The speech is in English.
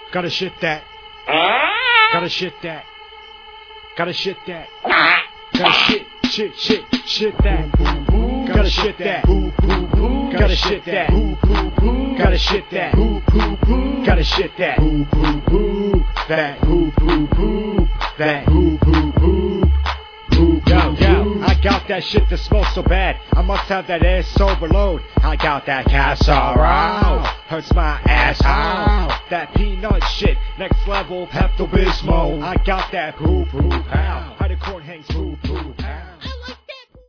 Gotta shit that. Gotta shit that. Gotta shit that. Gotta shit that. Gotta shit that. Gotta shit that. Gotta shit that. Gotta shit that. Yo, I got that shit that smells so bad. I must have that ass overload. I got that casserole. Hurts my asshole. That peanut shit, next level Pepto-Bismol. I got that poop poop how. How the corn hangs poop.